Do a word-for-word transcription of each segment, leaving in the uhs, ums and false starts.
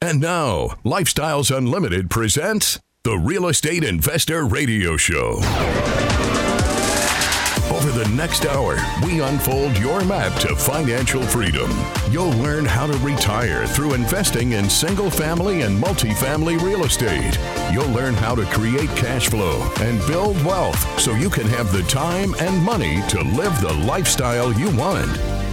And now, Lifestyles Unlimited presents the Real Estate Investor Radio Show. Over the next hour, we unfold your map to financial freedom. You'll learn how to retire through investing in single-family and multifamily real estate. You'll learn how to create cash flow and build wealth so you can have the time and money to live the lifestyle you want.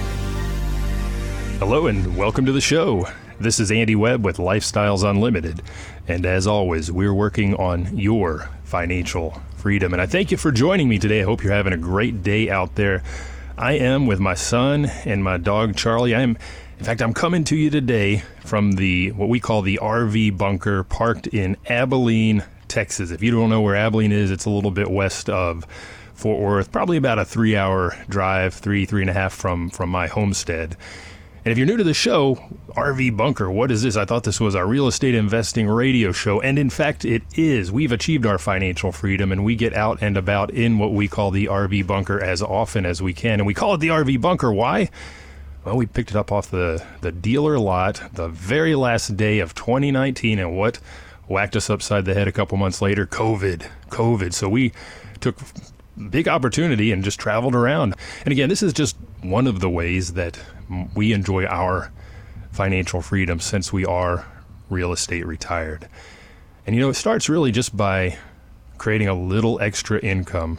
Hello and welcome to the show. This is Andy Webb with Lifestyles Unlimited. And as always, we're working on your financial freedom. And I thank you for joining me today. I hope you're having a great day out there. I am with my son and my dog, Charlie. I am, in fact, I'm coming to you today from the, what we call the R V bunker parked in Abilene, Texas. If you don't know where Abilene is, it's a little bit west of Fort Worth, probably about a three hour drive, three, three and a half from, from my homestead. And if you're new to the show, R V Bunker, what is this? I thought this was our real estate investing radio show. And in fact, it is. We've achieved our financial freedom and we get out and about in what we call the R V Bunker as often as we can. And we call it the R V Bunker. Why? Well, we picked it up off the, the dealer lot the very last day of twenty nineteen. And what whacked us upside the head a couple months later? COVID. COVID. So we took big opportunity and just traveled around. And again, this is just one of the ways that we enjoy our financial freedom since we are real estate retired. And you know, it starts really just by creating a little extra income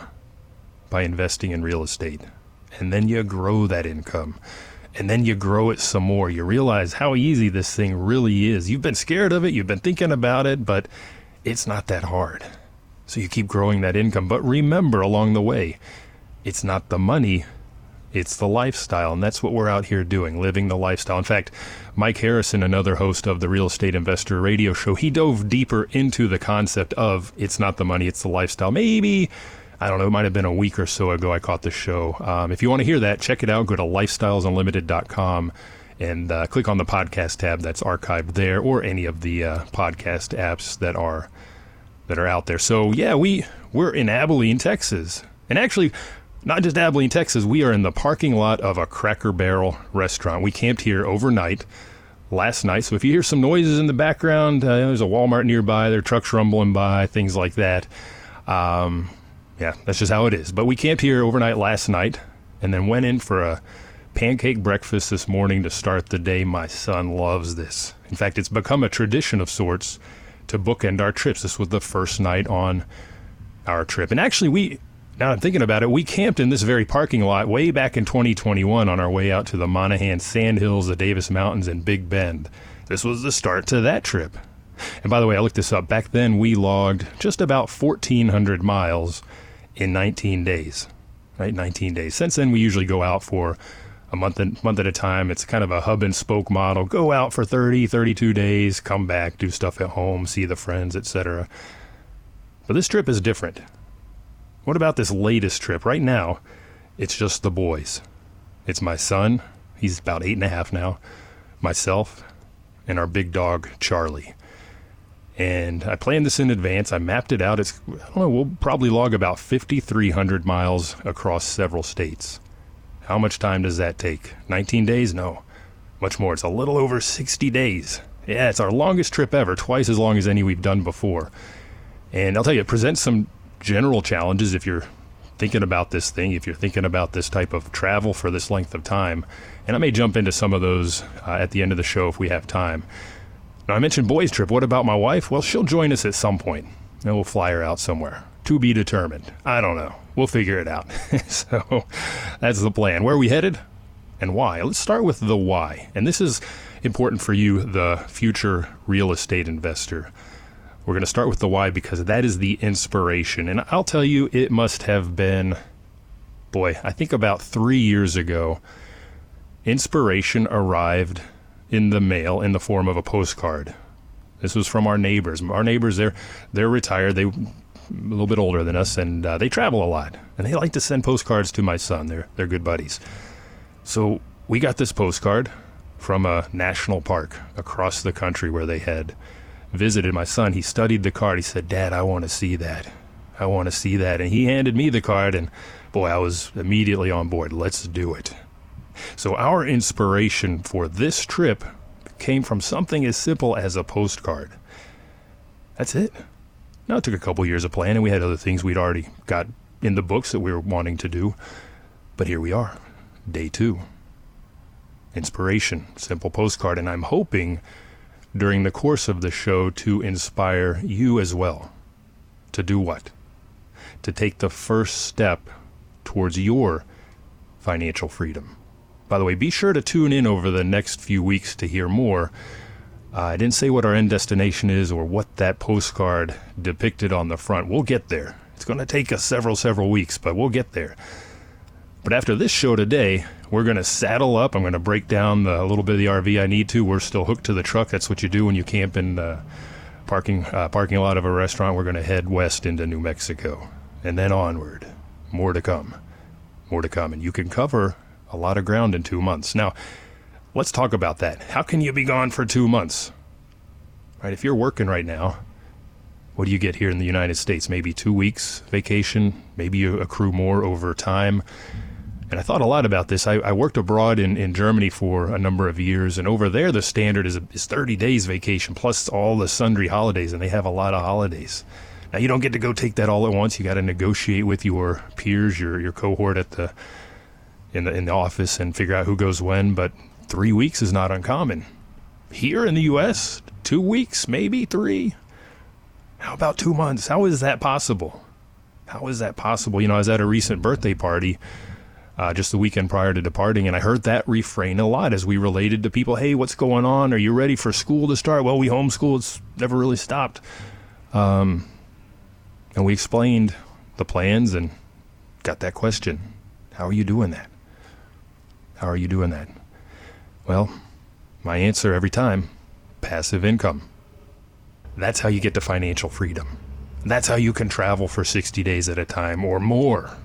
by investing in real estate. And then you grow that income. And then you grow it some more. You realize how easy this thing really is. You've been scared of it, you've been thinking about it, but it's not that hard. So you keep growing that income. But remember along the way, it's not the money, it's the lifestyle. And that's what we're out here doing, living the lifestyle. In fact, Mike Harrison, another host of the Real Estate Investor Radio Show, he dove deeper into the concept of it's not the money, it's the lifestyle. Maybe, I don't know, it might have been a week or so ago I caught the show. Um, if you want to hear that, check it out. Go to lifestyles unlimited dot com and uh, click on the podcast tab that's archived there, or any of the uh, podcast apps that are that are out there. So yeah, we, we're in Abilene, Texas. And actually, not just Abilene, Texas, we are in the parking lot of a Cracker Barrel restaurant. We camped here overnight last night. So if you hear some noises in the background, uh, there's a Walmart nearby, there are trucks rumbling by, things like that. Um, yeah, that's just how it is. But we camped here overnight last night and then went in for a pancake breakfast this morning to start the day. My son loves this. In fact, it's become a tradition of sorts to bookend our trips. This was the first night on our trip. And actually, we, now I'm thinking about it, we camped in this very parking lot way back in twenty twenty-one on our way out to the Monaghan Sandhills, the Davis Mountains, and Big Bend. This was the start to that trip. And by the way, I looked this up. Back then, we logged just about fourteen hundred miles in nineteen days, right? nineteen days. Since then, we usually go out for a month, and, month at a time. It's kind of a hub and spoke model. Go out for thirty, thirty-two days, come back, do stuff at home, see the friends, et cetera. But this trip is different. What about this latest trip? Right now, it's just the boys. It's my son, he's about eight and a half now, myself, and our big dog, Charlie. And I planned this in advance. I mapped it out. It's, I don't know, we'll probably log about fifty-three hundred miles across several states. How much time does that take? nineteen days? No, much more. It's a little over sixty days. Yeah, it's our longest trip ever, twice as long as any we've done before. And I'll tell you, it presents some general challenges if you're thinking about this thing, if you're thinking about this type of travel for this length of time. And I may jump into some of those uh, at the end of the show if we have time. Now, I mentioned boys trip. What about my wife? Well, she'll join us at some point, and we'll fly her out somewhere. To be determined. I don't know. We'll figure it out. So that's the plan. Where are we headed and why? Let's start with the why. And this is important for you, the future real estate investor. We're going to start with the why because that is the inspiration. And I'll tell you, it must have been, boy, I think about three years ago, inspiration arrived in the mail in the form of a postcard. This was from our neighbors. Our neighbors, they're, they're retired. They a little bit older than us, and uh, they travel a lot. And they like to send postcards to my son. They're, they're good buddies. So we got this postcard from a national park across the country where they had visited my son. He studied the card. He said, "Dad, I want to see that. I want to see that." And he handed me the card, and boy, I was immediately on board. Let's do it. So our inspiration for this trip came from something as simple as a postcard. That's it. Now, it took a couple years of planning. We had other things we'd already got in the books that we were wanting to do. But here we are, day two. Inspiration, simple postcard. And I'm hoping during the course of the show to inspire you as well. To do what? To take the first step towards your financial freedom. By the way, be sure to tune in over the next few weeks to hear more. Uh, I didn't say what our end destination is or what that postcard depicted on the front. We'll get there. It's going to take us several, several weeks, but we'll get there. But after this show today, we're going to saddle up. I'm going to break down the, a little bit of the R V I need to. We're still hooked to the truck. That's what you do when you camp in the parking, uh, parking lot of a restaurant. We're going to head west into New Mexico and then onward. More to come. More to come. And you can cover a lot of ground in two months. Now, let's talk about that. How can you be gone for two months? Right? If you're working right now, what do you get here in the United States? Maybe two weeks vacation. Maybe you accrue more over time. And I thought a lot about this. I, I worked abroad in, in Germany for a number of years, and over there the standard is, is thirty days vacation plus all the sundry holidays, and they have a lot of holidays. Now, you don't get to go take that all at once. You got to negotiate with your peers, your your cohort at the in the in the office, and figure out who goes when. But three weeks is not uncommon. Here in the U S, two weeks, maybe three. How about two months? How is that possible? How is that possible? You know, I was at a recent birthday party uh, just the weekend prior to departing, and I heard that refrain a lot as we related to people. Hey, what's going on? Are you ready for school to start? Well, we homeschool. It's never really stopped. Um, and we explained the plans and got that question. How are you doing that? How are you doing that? Well, my answer every time, passive income. That's how you get to financial freedom. That's how you can travel for sixty days at a time or more.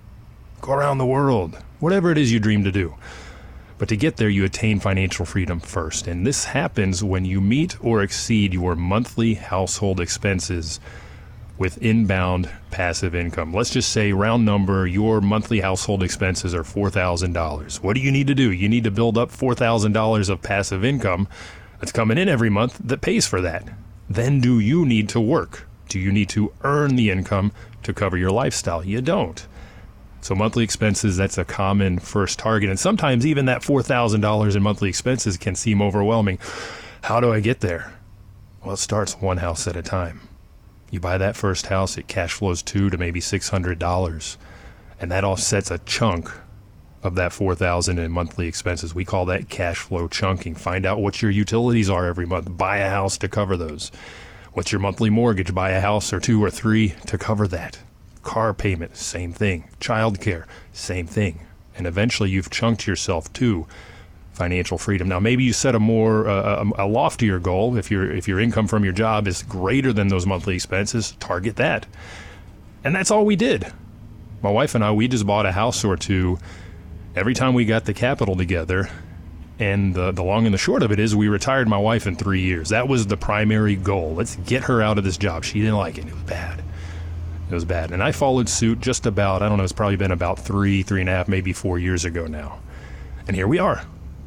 Go around the world, whatever it is you dream to do. But to get there, you attain financial freedom first. And this happens when you meet or exceed your monthly household expenses with inbound passive income. Let's just say, round number, your monthly household expenses are four thousand dollars. What do you need to do? You need to build up four thousand dollars of passive income that's coming in every month that pays for that. Then do you need to work? Do you need to earn the income to cover your lifestyle? You don't. So monthly expenses, that's a common first target. And sometimes even that four thousand dollars in monthly expenses can seem overwhelming. How do I get there? Well, it starts one house at a time. You buy that first house, it cash flows two to maybe six hundred dollars. And that offsets a chunk of that four thousand dollars in monthly expenses. We call that cash flow chunking. Find out what your utilities are every month. Buy a house to cover those. What's your monthly mortgage? Buy a house or two or three to cover that. Car payment, same thing. Child care, same thing. And eventually you've chunked yourself to financial freedom. Now, maybe you set a more uh, a loftier goal. If your if your income from your job is greater than those monthly expenses, target that. And that's all we did. My wife and I, we just bought a house or two every time we got the capital together. And the, the long and the short of it is we retired my wife in three years. That was the primary goal. Let's get her out of this job. She didn't like it. It was bad. It was bad. And I followed suit just about, I don't know, it's probably been about three, three and a half, maybe four years ago now. And here we are,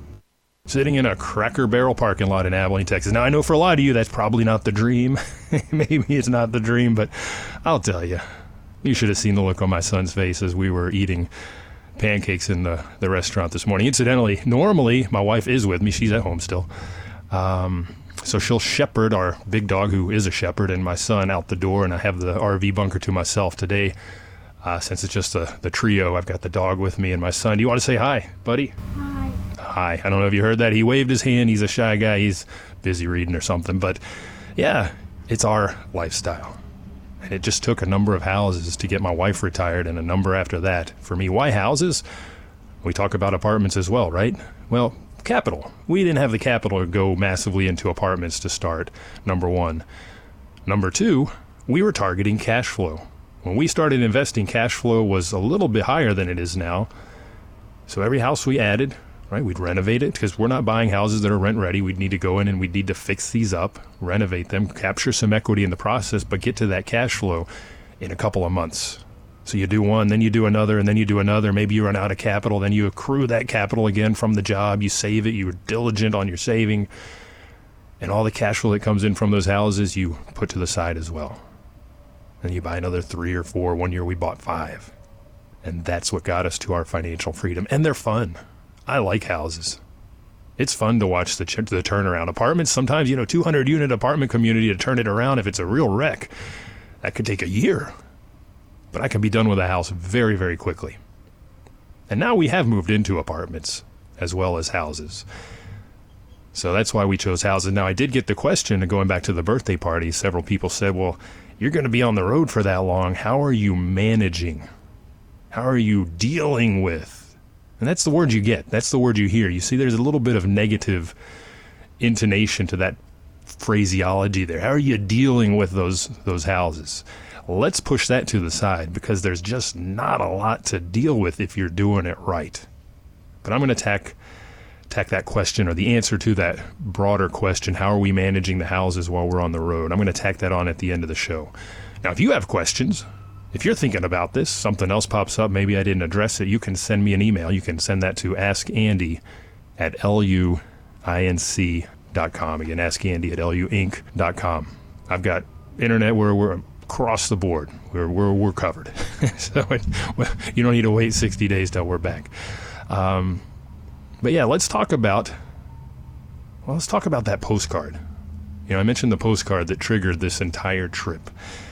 sitting in a Cracker Barrel parking lot in Abilene, Texas. Now, I know for a lot of you, that's probably not the dream. Maybe it's not the dream, but I'll tell you, you should have seen the look on my son's face as we were eating pancakes in the, the restaurant this morning. Incidentally, normally my wife is with me. She's at home still. Um, so she'll shepherd our big dog, who is a shepherd, and my son out the door, and I have the R V bunker to myself today. Uh, since it's just a, the trio, I've got the dog with me and my son. Do you want to say hi, buddy? Hi. Hi. I don't know if you heard that. He waved his hand. He's a shy guy. He's busy reading or something. But yeah, it's our lifestyle. And it just took a number of houses to get my wife retired, and a number after that. For me, why houses? We talk about apartments as well, right? Well, capital. We didn't have the capital to go massively into apartments to start, number one. Number two, we were targeting cash flow. When we started investing, cash flow was a little bit higher than it is now. So every house we added, right, we'd renovate it, because we're not buying houses that are rent ready. We'd need to go in and we'd need to fix these up, renovate them, capture some equity in the process, but get to that cash flow in a couple of months. So you do one, then you do another, and then you do another. Maybe you run out of capital, then you accrue that capital again from the job. You save it. You're diligent on your saving. And all the cash flow that comes in from those houses, you put to the side as well. And you buy another three or four. One year we bought five. And that's what got us to our financial freedom. And they're fun. I like houses. It's fun to watch the, ch- the turnaround. Apartments, sometimes, you know, two hundred unit apartment community, to turn it around, if it's a real wreck, that could take a year. But I can be done with a house very, very quickly. And now we have moved into apartments as well as houses. So that's why we chose houses. Now, I did get the question, going back to the birthday party, several people said, well, you're going to be on the road for that long. How are you managing? How are you dealing with? And that's the word you get. That's the word you hear. You see, there's a little bit of negative intonation to that phraseology there. How are you dealing with those those houses? Let's push that to the side, because there's just not a lot to deal with if you're doing it right. But I'm going to tack, tack that question, or the answer to that broader question, how are we managing the houses while we're on the road? I'm going to tack that on at the end of the show. Now, if you have questions, if you're thinking about this, something else pops up, maybe I didn't address it, you can send me an email. You can send that to askandy at luinc dot com. Again, askandy at luinc dot com. I've got internet where we're across the board. We're we're, we're covered. So it, well, you don't need to wait sixty days till we're back. Um, but yeah, let's talk about, well, let's talk about that postcard. You know, I mentioned the postcard that triggered this entire trip.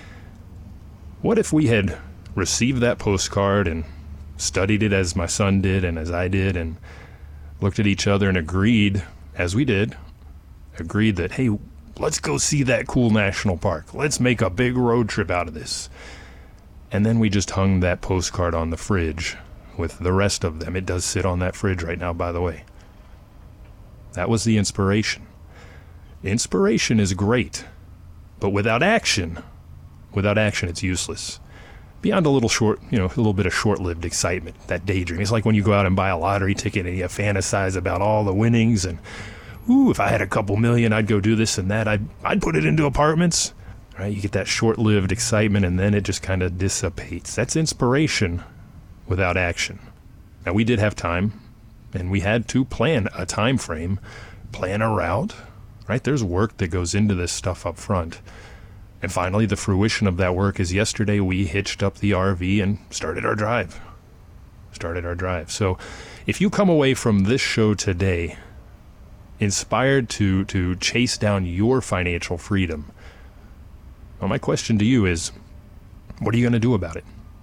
What if we had received that postcard and studied it as my son did and as I did, and looked at each other and agreed, as we did, agreed that, hey, let's go see that cool national park. Let's make a big road trip out of this. And then we just hung that postcard on the fridge with the rest of them. It does sit on that fridge right now, by the way. That was the inspiration. Inspiration is great, but without action, without action, it's useless. Beyond a little short, you know, a little bit of short-lived excitement, that daydream. It's like when you go out and buy a lottery ticket and you fantasize about all the winnings and, ooh, if I had a couple million, I'd go do this and that. I'd, I'd put it into apartments. Right? You get that short-lived excitement, and then it just kind of dissipates. That's inspiration without action. Now, we did have time, and we had to plan a time frame, plan a route. Right? There's work that goes into this stuff up front. And finally, the fruition of that work is yesterday we hitched up the R V and started our drive. Started our drive. So if you come away from this show today inspired to to chase down your financial freedom, well, my question to you is, what are you going to do about it?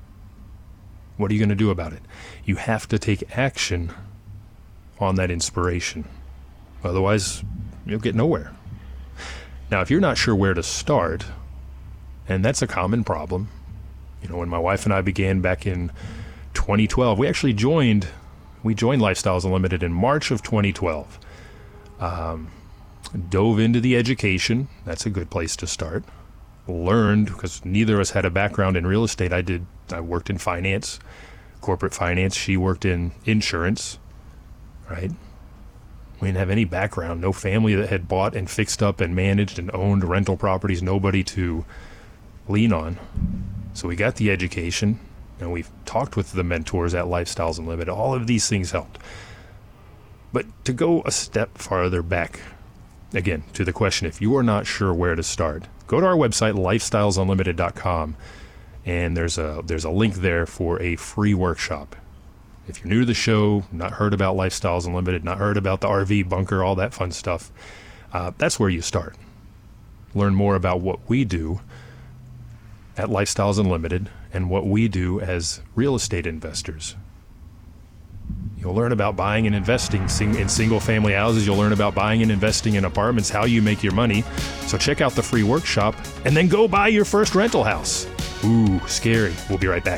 What are you going to do about it? You have to take action on that inspiration. Otherwise, you'll get nowhere. Now, if you're not sure where to start, and that's a common problem. You know, when my wife and I began back in twenty twelve, we actually joined, we joined Lifestyles Unlimited in March of twenty twelve. Um, dove into the education. That's a good place to start. Learned, because neither of us had a background in real estate. I did, I worked in finance, corporate finance. She worked in insurance, right? We didn't have any background, no family that had bought and fixed up and managed and owned rental properties, nobody to lean on. So we got the education, and we've talked with the mentors at Lifestyles Unlimited. All of these things helped. But to go a step farther back, again, to the question, if you are not sure where to start, go to our website, lifestyles unlimited dot com, and there's a there's a link there for a free workshop. If you're new to the show, not heard about Lifestyles Unlimited, not heard about the R V bunker, all that fun stuff, uh, that's where you start. Learn more about what we do at Lifestyles Unlimited and what we do as real estate investors. You'll learn about buying and investing in single-family houses. You'll learn about buying and investing in apartments, how you make your money. So check out the free workshop and then go buy your first rental house. Ooh, scary. We'll be right back.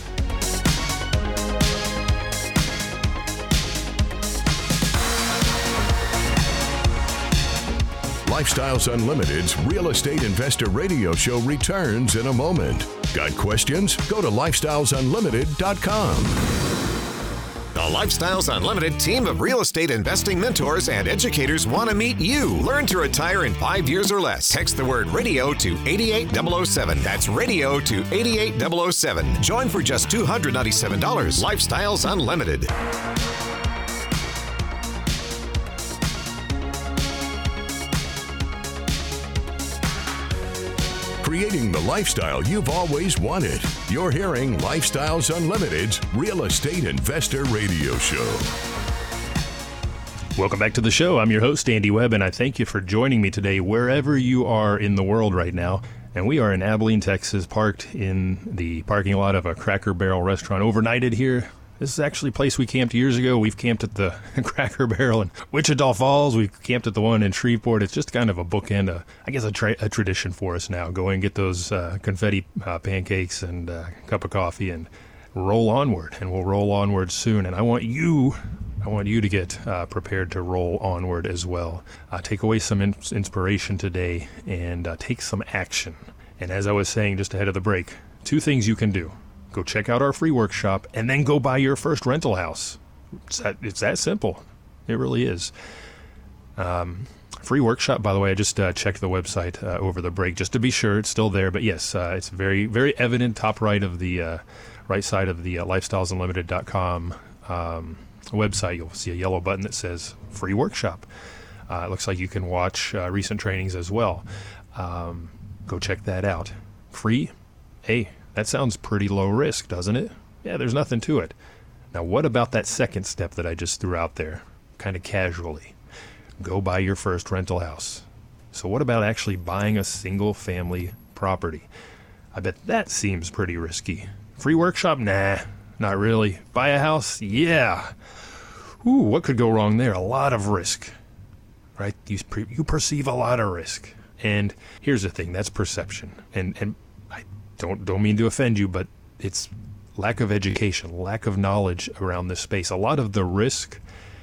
Lifestyles Unlimited's Real Estate Investor Radio Show returns in a moment. Got questions? Go to lifestyles unlimited dot com. The Lifestyles Unlimited team of real estate investing mentors and educators want to meet you. Learn to retire in five years or less. Text the word radio to eight eight zero zero seven. That's radio to eight eight zero zero seven. Join for just two hundred ninety-seven dollars. Lifestyles Unlimited. creating the lifestyle you've always wanted. You're hearing Lifestyles Unlimited's Real Estate Investor Radio Show. Welcome back to the show. I'm your host, Andy Webb, and I thank you for joining me today wherever you are in the world right now. And we are in Abilene, Texas, parked in the parking lot of a Cracker Barrel restaurant, overnighted here. This is actually a place we camped years ago. We've camped at the Cracker Barrel in Wichita Falls. We've camped at the one in Shreveport. It's just kind of a bookend, a, I guess a, tra- a tradition for us now. Go and get those uh, confetti uh, pancakes and a uh, cup of coffee and roll onward. And we'll roll onward soon. And I want you, I want you to get uh, prepared to roll onward as well. Uh, take away some in- inspiration today and uh, take some action. And as I was saying just ahead of the break, two things you can do. Go check out our free workshop, and then go buy your first rental house. It's that, it's that simple. It really is. Um, free workshop, by the way, I just uh, checked the website uh, over the break just to be sure it's still there. But yes, uh, it's very, very evident, top right of the uh, right side of the uh, lifestyles unlimited dot com um, website. You'll see a yellow button that says free workshop. Uh, it looks like you can watch uh, recent trainings as well. Um, go check that out. Free? Hey. That sounds pretty low risk, doesn't it? Yeah, there's nothing to it. Now, what about that second step that I just threw out there, kind of casually? Go buy your first rental house. So what about actually buying a single-family property? I bet that seems pretty risky. Free workshop? Nah, not really. Buy a house? Yeah. Ooh, what could go wrong there? A lot of risk, right? You, pre- you perceive a lot of risk. And here's the thing, that's perception. And and Don't don't mean to offend you, but it's lack of education, lack of knowledge around this space. A lot of the risk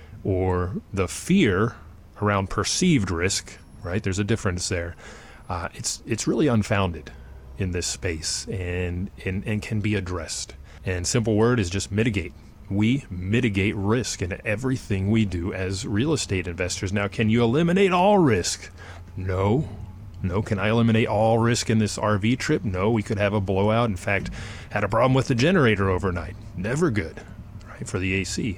or the fear around perceived risk, right? There's a difference there. Uh, it's it's really unfounded in this space and, and, and can be addressed. And simple word is just mitigate. We mitigate risk in everything we do as real estate investors. Now, can you eliminate all risk? No. No. Can I eliminate all risk in this R V trip? No. We could have a blowout. In fact, had a problem with the generator overnight. Never good, right, for the A C.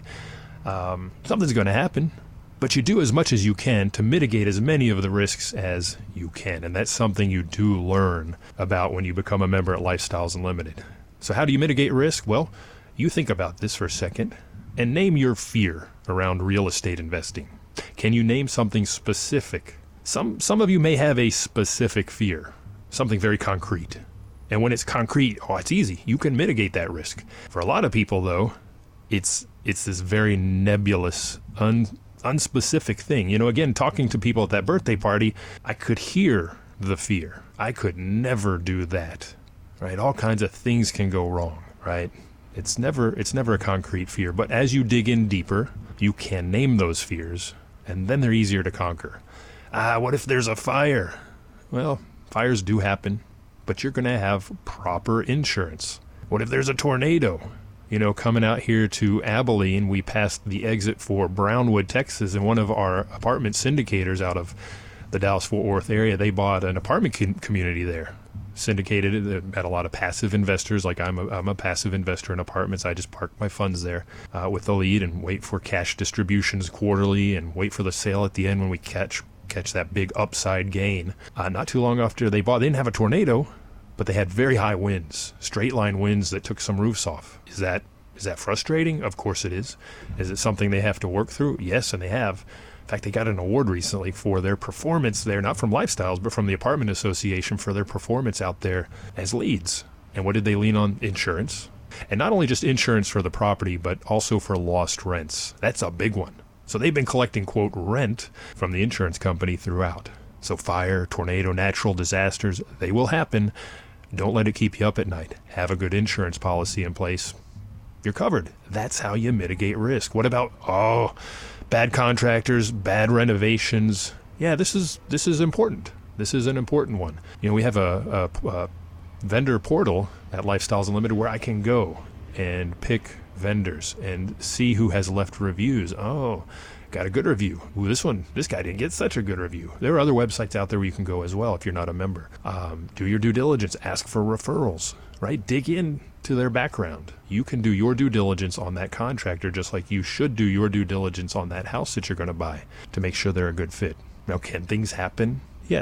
Um, something's going to happen, but you do as much as you can to mitigate as many of the risks as you can. And that's something you do learn about when you become a member at Lifestyles Unlimited. So how do you mitigate risk? Well, you think about this for a second and name your fear around real estate investing. Can you name something specific? Some some of you may have a specific fear, something very concrete. And when it's concrete, oh, it's easy. You can mitigate that risk. For a lot of people, though, it's it's this very nebulous, un, unspecific thing. You know, again, talking to people at that birthday party, I could hear the fear. I could never do that, right? All kinds of things can go wrong, right? It's never it's never a concrete fear. But as you dig in deeper, you can name those fears, and then they're easier to conquer. Ah, what if there's a fire? Well, fires do happen, but you're going to have proper insurance. What if there's a tornado? You know, coming out here to Abilene, we passed the exit for Brownwood, Texas, and one of our apartment syndicators out of the Dallas-Fort Worth area, they bought an apartment com- community there. Syndicated it. It had a lot of passive investors. Like I'm a, I'm a passive investor in apartments. I just park my funds there uh, with the lead and wait for cash distributions quarterly and wait for the sale at the end when we catch catch that big upside gain. Uh, not too long after they bought, they didn't have a tornado, but they had very high winds, straight line winds that took some roofs off. Is that is that frustrating? Of course it is. Is it something they have to work through? Yes, and they have. In fact, they got an award recently for their performance there, not from Lifestyles, but from the Apartment Association for their performance out there as leads. And what did they lean on? Insurance. And not only just insurance for the property, but also for lost rents. That's a big one. So they've been collecting, quote, rent from the insurance company throughout. So fire, tornado, natural disasters, they will happen. Don't let it keep you up at night. Have a good insurance policy in place. You're covered. That's how you mitigate risk. What about, oh, bad contractors, bad renovations? Yeah, this is this is important. This is an important one. You know, we have a, a, a vendor portal at Lifestyles Unlimited where I can go and pick vendors and see who has left reviews. Oh, got a good review. Ooh, this one, this guy didn't get such a good review. There are other websites out there where you can go as well if you're not a member. Um, do your due diligence. Ask for referrals, right? Dig in to their background. You can do your due diligence on that contractor just like you should do your due diligence on that house that you're going to buy to make sure they're a good fit. Now, can things happen? Yes.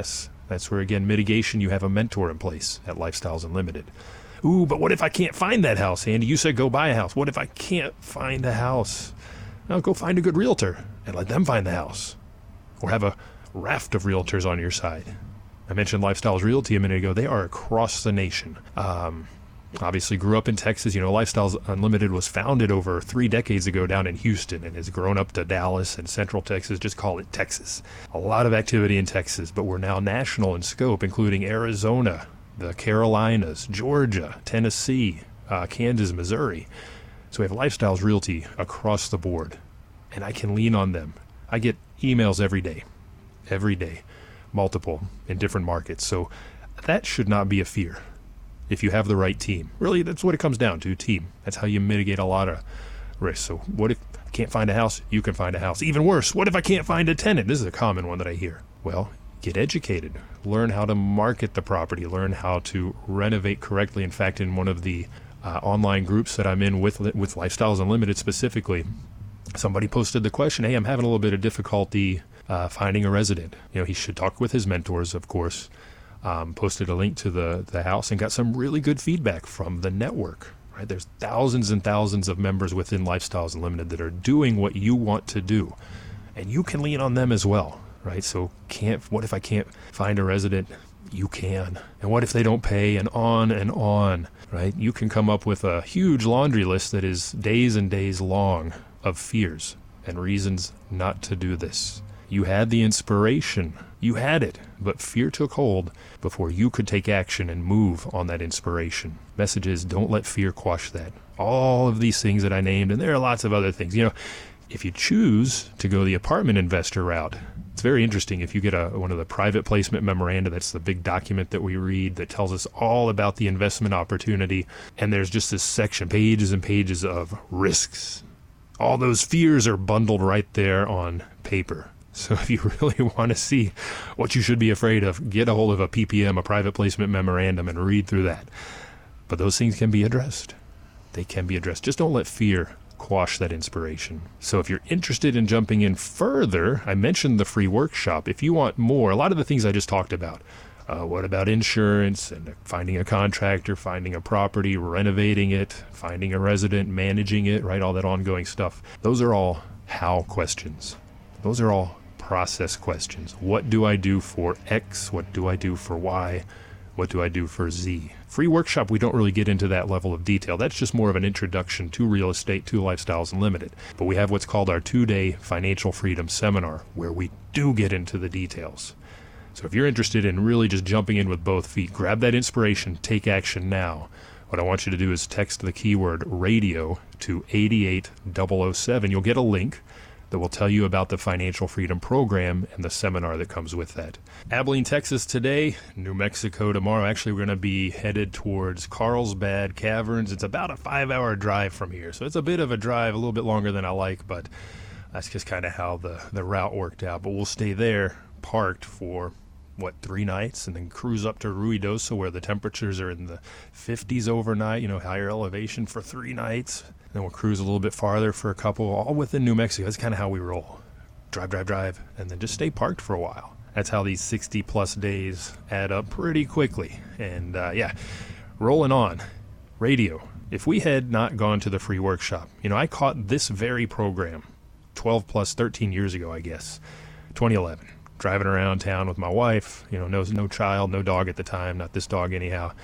That's where, again, mitigation, you have a mentor in place at Lifestyles Unlimited. Ooh, but what if I can't find that house, Andy? You said go buy a house. What if I can't find a house? Well, go find a good realtor and let them find the house. Or have a raft of realtors on your side. I mentioned Lifestyles Realty a minute ago. They are across the nation. Um, obviously grew up in Texas. You know, Lifestyles Unlimited was founded over three decades ago down in Houston and has grown up to Dallas and Central Texas. Just call it Texas. A lot of activity in Texas, but we're now national in scope, including Arizona, the Carolinas, Georgia, Tennessee, uh, Kansas, Missouri. So we have Lifestyles Realty across the board, and I can lean on them. I get emails every day, every day, multiple in different markets. So that should not be a fear if you have the right team. Really, that's what it comes down to, team. That's how you mitigate a lot of risk. So what if I can't find a house? You can find a house. Even worse, what if I can't find a tenant? This is a common one that I hear. Well, get educated. Learn how to market the property. Learn how to renovate correctly. In fact, in one of the uh, online groups that I'm in with with Lifestyles Unlimited specifically, somebody posted the question, hey, I'm having a little bit of difficulty uh, finding a resident. You know, he should talk with his mentors, of course. Um, posted a link to the, the house and got some really good feedback from the network. Right? There's thousands and thousands of members within Lifestyles Unlimited that are doing what you want to do. And you can lean on them as well. Right? So can't, what if I can't find a resident? You can. And what if they don't pay? And on and on, right? You can come up with a huge laundry list that is days and days long of fears and reasons not to do this. You had the inspiration. You had it, but fear took hold before you could take action and move on that inspiration. Message is, don't let fear quash that. All of these things that I named, and there are lots of other things. You know, if you choose to go the apartment investor route, it's very interesting. If you get a, one of the private placement memoranda, that's the big document that we read that tells us all about the investment opportunity. And there's just this section, pages and pages of risks. All those fears are bundled right there on paper. So if you really want to see what you should be afraid of, get a hold of a P P M, a private placement memorandum, and read through that. But those things can be addressed. They can be addressed. Just don't let fear quash that inspiration. So if you're interested in jumping in further, I mentioned the free workshop. If you want more, a lot of the things I just talked about, uh, what about insurance and finding a contractor, finding a property, renovating it, finding a resident, managing it, right? All that ongoing stuff. Those are all how questions. Those are all process questions. What do I do for X? What do I do for Y? What do I do for Z? Free workshop, we don't really get into that level of detail. That's just more of an introduction to real estate, to Lifestyles Unlimited. But we have what's called our two-day Financial Freedom Seminar, where we do get into the details. So if you're interested in really just jumping in with both feet, grab that inspiration, take action now. What I want you to do is text the keyword radio to eight eight zero zero seven. You'll get a link that will tell you about the Financial Freedom Program and the seminar that comes with that. Abilene, Texas today, New Mexico tomorrow. Actually, we're going to be headed towards Carlsbad Caverns. It's about a five-hour drive from here, so it's a bit of a drive, a little bit longer than I like, but that's just kind of how the, the route worked out. But we'll stay there, parked for, what, three nights, and then cruise up to Ruidoso, where the temperatures are in the fifties overnight, you know, higher elevation for three nights. Then we'll cruise a little bit farther for a couple, all within New Mexico. That's kind of how we roll. Drive, drive, drive, and then just stay parked for a while. That's how these sixty-plus days add up pretty quickly. And, uh, yeah, rolling on. Radio. If we had not gone to the free workshop, you know, I caught this very program twelve plus, thirteen years ago, I guess, twenty eleven. Driving around town with my wife, you know, no, no child, no dog at the time, not this dog anyhow.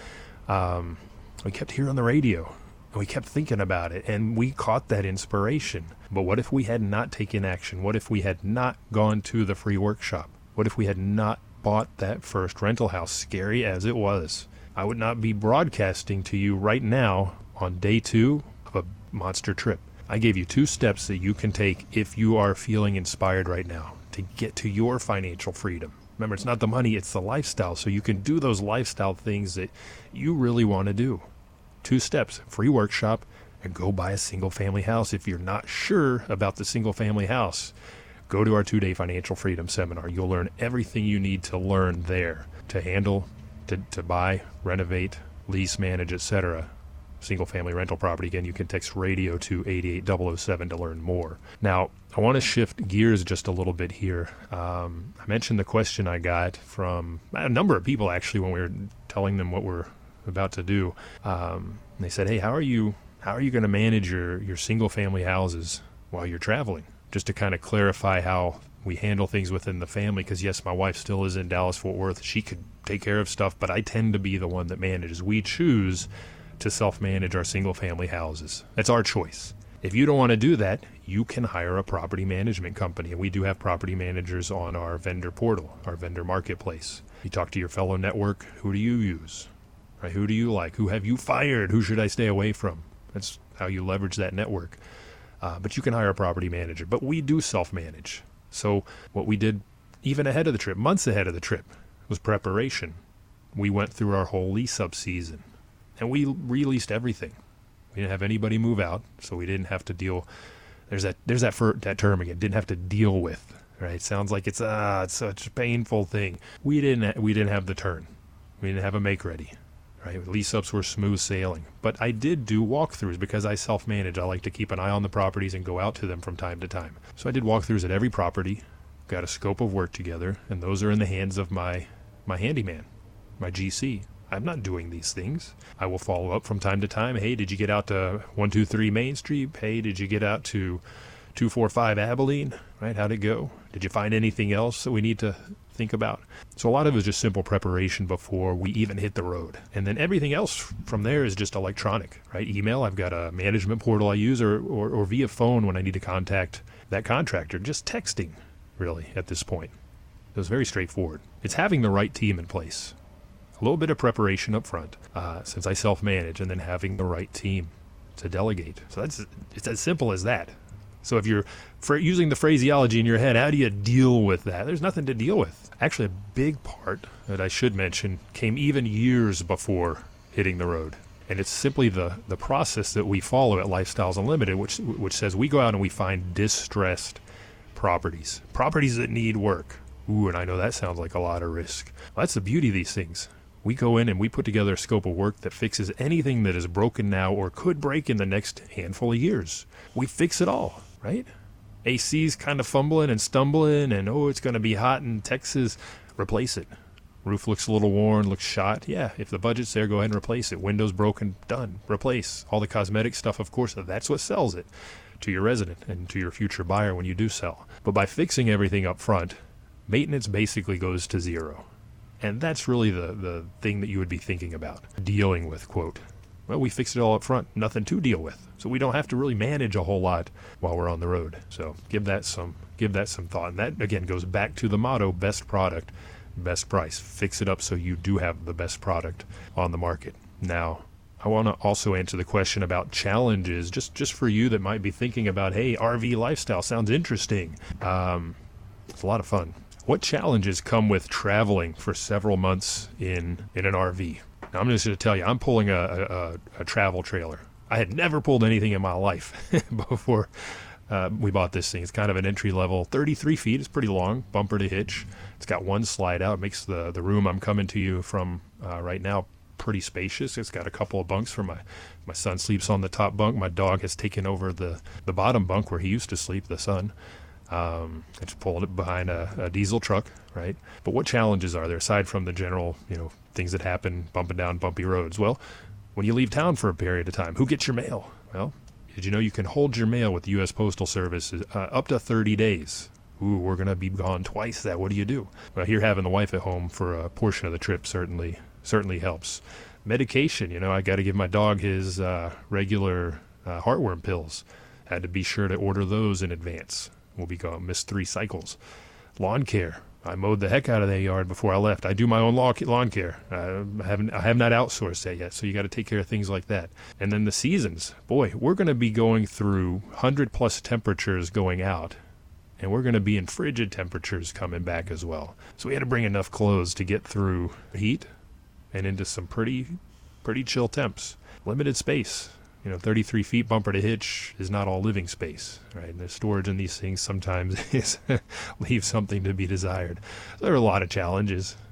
Um, we kept hearing the radio. And we kept thinking about it, and we caught that inspiration. But what if we had not taken action? What if we had not gone to the free workshop? What if we had not bought that first rental house, scary as it was? I would not be broadcasting to you right now on day two of a monster trip. I gave you two steps that you can take if you are feeling inspired right now to get to your financial freedom. Remember, it's not the money, it's the lifestyle. So you can do those lifestyle things that you really want to do. Two steps, free workshop, and go buy a single family house. If you're not sure about the single family house, go to our two-day Financial Freedom Seminar. You'll learn everything you need to learn there to handle, to, to buy, renovate, lease, manage, et cetera, single-family rental property. Again, you can text radio to eight eight zero zero seven to learn more. Now, I want to shift gears just a little bit here. Um, I mentioned the question I got from a number of people, actually, when we were telling them what we're about to do. Um, they said, hey, how are you how are you going to manage your, your single-family houses while you're traveling? Just to kind of clarify how we handle things within the family, because yes, my wife still is in Dallas-Fort Worth. She could take care of stuff, but I tend to be the one that manages. We choose to self-manage our single-family houses. That's our choice. If you don't want to do that, you can hire a property management company, and we do have property managers on our vendor portal, our vendor marketplace. You talk to your fellow network, who do you use? Right? Who do you like? Who have you fired? Who should I stay away from? That's how you leverage that network. Uh, but you can hire a property manager. But we do self-manage. So what we did even ahead of the trip, months ahead of the trip, was preparation. We went through our whole lease-up season, and we released everything. We didn't have anybody move out, so we didn't have to deal. There's that. There's that for that term again. Didn't have to deal with. Right? Sounds like it's ah, it's such a painful thing. We didn't. We didn't have the turn. We didn't have a make ready. Right? Lease-ups were smooth sailing. But I did do walkthroughs because I self-manage. I like to keep an eye on the properties and go out to them from time to time. So I did walkthroughs at every property, got a scope of work together, and those are in the hands of my, my handyman, my G C. I'm not doing these things. I will follow up from time to time. Hey, did you get out to one two three Main Street? Hey, did you get out to two four five Abilene? Right? How'd it go? Did you find anything else that we need to think about? So a lot of it is just simple preparation before we even hit the road. And then everything else from there is just electronic, right? Email, I've got a management portal I use, or, or, or via phone when I need to contact that contractor. Just texting, really, at this point. It was very straightforward. It's having the right team in place. A little bit of preparation up front, uh, since I self-manage, and then having the right team to delegate. So that's it's as simple as that. So if you're for using the phraseology in your head, how do you deal with that? There's nothing to deal with. Actually, a big part that I should mention came even years before hitting the road. And it's simply the, the process that we follow at Lifestyles Unlimited, which which says we go out and we find distressed properties, properties that need work. Ooh, and I know that sounds like a lot of risk. Well, that's the beauty of these things. We go in and we put together a scope of work that fixes anything that is broken now or could break in the next handful of years. We fix it all, right? A C's kind of fumbling and stumbling, and oh, it's going to be hot in Texas. Replace it. Roof looks a little worn, looks shot. Yeah, if the budget's there, go ahead and replace it. Windows broken, done. Replace. All the cosmetic stuff, of course, that's what sells it to your resident and to your future buyer when you do sell. But by fixing everything up front, maintenance basically goes to zero. And that's really the, the thing that you would be thinking about, dealing with, quote. Well, we fixed it all up front, nothing to deal with. So we don't have to really manage a whole lot while we're on the road. So give that some give that some thought. And that, again, goes back to the motto, best product, best price. Fix it up so you do have the best product on the market. Now, I want to also answer the question about challenges, just, just for you that might be thinking about, hey, R V lifestyle sounds interesting. Um, it's a lot of fun. What challenges come with traveling for several months in, in an R V? Now, I'm just going to tell you, I'm pulling a, a, a travel trailer. I had never pulled anything in my life before uh, we bought this thing. It's kind of an entry level, thirty-three feet. It's pretty long, bumper to hitch. It's got one slide out. It makes the, the room I'm coming to you from uh, right now pretty spacious. It's got a couple of bunks for my, my son sleeps on the top bunk. My dog has taken over the, the bottom bunk where he used to sleep, the son. Um, I just pulled it behind a, a diesel truck, right? But what challenges are there aside from the general, you know, things that happen bumping down bumpy roads? Well, when you leave town for a period of time, who gets your mail? Well, did you know you can hold your mail with the U S Postal Service uh, up to thirty days? Ooh, we're going to be gone twice that. What do you do? Well, here having the wife at home for a portion of the trip certainly certainly helps. Medication, you know, I got to give my dog his uh, regular uh, heartworm pills. Had to be sure to order those in advance. We'll be gone, miss three cycles. Lawn care. I mowed the heck out of that yard before I left. I do my own lawn care. I haven't, I have not outsourced that yet, so you got to take care of things like that. And then the seasons. Boy, we're going to be going through one hundred plus temperatures going out, and we're going to be in frigid temperatures coming back as well. So we had to bring enough clothes to get through heat and into some pretty, pretty chill temps. Limited space. You know, thirty-three feet bumper to hitch is not all living space, right? And the storage in these things sometimes is leaves something to be desired. So there are a lot of challenges.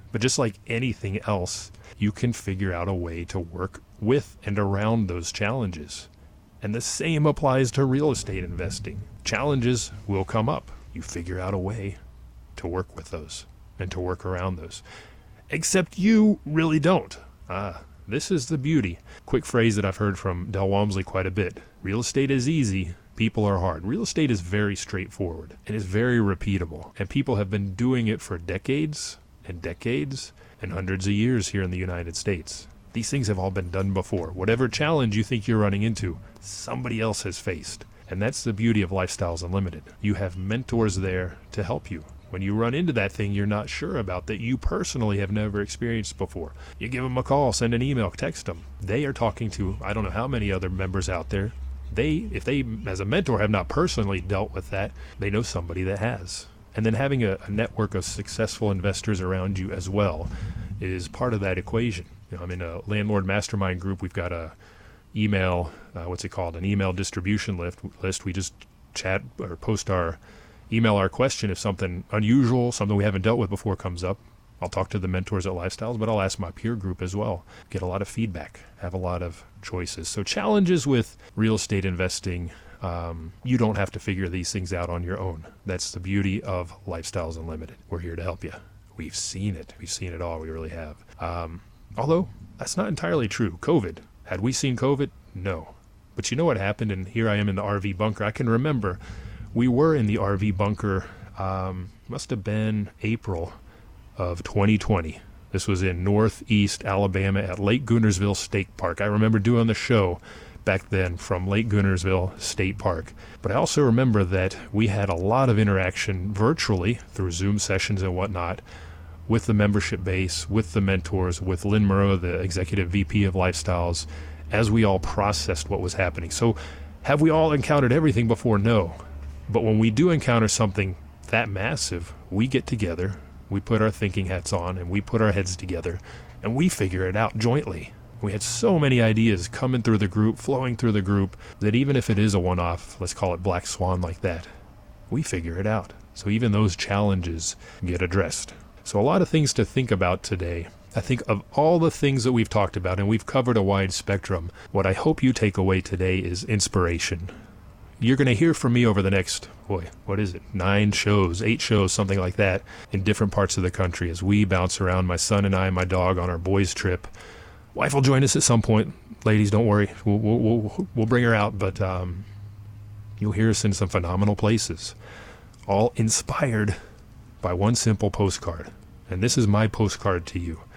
But just like anything else, you can figure out a way to work with and around those challenges. And the same applies to real estate investing. Challenges will come up. You figure out a way to work with those and to work around those. Except you really don't. Ah, this is the beauty. Quick phrase that I've heard from Del Walmsley quite a bit. Real estate is easy. People are hard. Real estate is very straightforward and is very repeatable. And people have been doing it for decades and decades and hundreds of years here in the United States. These things have all been done before. Whatever challenge you think you're running into, somebody else has faced. And that's the beauty of Lifestyles Unlimited. You have mentors there to help you. When you run into that thing you're not sure about, that you personally have never experienced before, you give them a call, send an email, text them. They are talking to I don't know how many other members out there. They, if they, as a mentor, have not personally dealt with that, they know somebody that has. And then having a, a network of successful investors around you as well is part of that equation. You know, I'm in a landlord mastermind group. We've got a email, uh, what's it called, an email distribution list. list. We just chat or post our, email our question if something unusual, something we haven't dealt with before comes up. I'll talk to the mentors at Lifestyles, but I'll ask my peer group as well. Get a lot of feedback, have a lot of choices. So challenges with real estate investing, um, you don't have to figure these things out on your own. That's the beauty of Lifestyles Unlimited. We're here to help you. We've seen it. We've seen it all. We really have. Um, although that's not entirely true. COVID. Had we seen COVID? No. But you know what happened? And here I am in the R V bunker. I can remember we were in the R V bunker, um, must have been April of twenty twenty. This was in northeast Alabama at Lake Guntersville State Park. I remember doing the show back then from Lake Guntersville State Park. But I also remember that we had a lot of interaction virtually through Zoom sessions and whatnot with the membership base, with the mentors, with Lynn Murrow, the executive V P of Lifestyles, as we all processed what was happening. So have we all encountered everything before? No. But when we do encounter something that massive, we get together, we put our thinking hats on, and we put our heads together, and we figure it out jointly. We had so many ideas coming through the group, flowing through the group, that even if it is a one-off, let's call it black swan like that, we figure it out. So even those challenges get addressed. So a lot of things to think about today. I think of all the things that we've talked about, and we've covered a wide spectrum, what I hope you take away today is inspiration. You're going to hear from me over the next, boy, what is it, nine shows, eight shows, something like that, in different parts of the country as we bounce around, my son and I and my dog, on our boys' trip. Wife will join us at some point. Ladies, don't worry. We'll, we'll, we'll, we'll bring her out, but um, you'll hear us in some phenomenal places, all inspired by one simple postcard. And this is my postcard to you.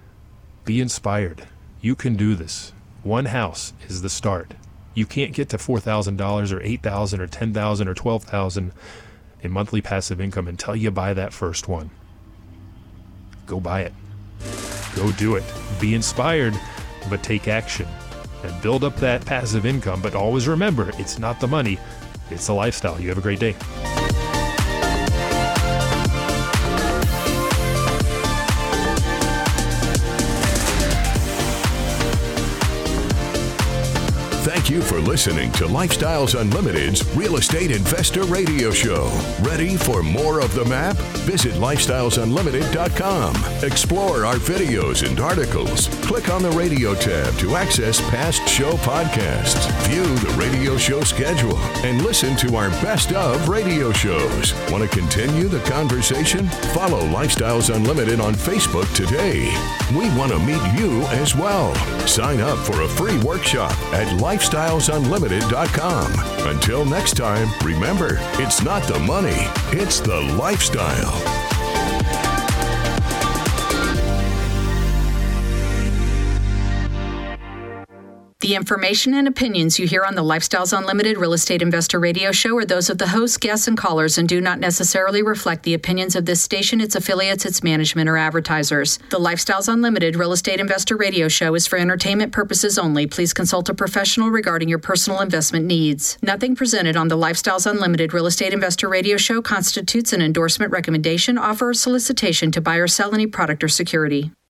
Be inspired. You can do this. One house is the start. You can't get to four thousand dollars or eight thousand dollars or ten thousand dollars or twelve thousand dollars in monthly passive income until you buy that first one. Go buy it. Go do it. Be inspired, but take action. And build up that passive income. But always remember, it's not the money, it's the lifestyle. You have a great day. Thank you for listening to Lifestyles Unlimited's Real Estate Investor Radio Show. Ready for more of the map? Visit lifestyles unlimited dot com. Explore our videos and articles. Click on the radio tab to access past show podcasts. View the radio show schedule and listen to our best of radio shows. Want to continue the conversation? Follow Lifestyles Unlimited on Facebook today. We want to meet you as well. Sign up for a free workshop at lifestyles unlimited dot com. Until next time, remember, it's not the money, it's the lifestyle. The information and opinions you hear on the Lifestyles Unlimited Real Estate Investor Radio Show are those of the hosts, guests, and callers and do not necessarily reflect the opinions of this station, its affiliates, its management, or advertisers. The Lifestyles Unlimited Real Estate Investor Radio Show is for entertainment purposes only. Please consult a professional regarding your personal investment needs. Nothing presented on the Lifestyles Unlimited Real Estate Investor Radio Show constitutes an endorsement, recommendation, offer, or solicitation to buy or sell any product or security.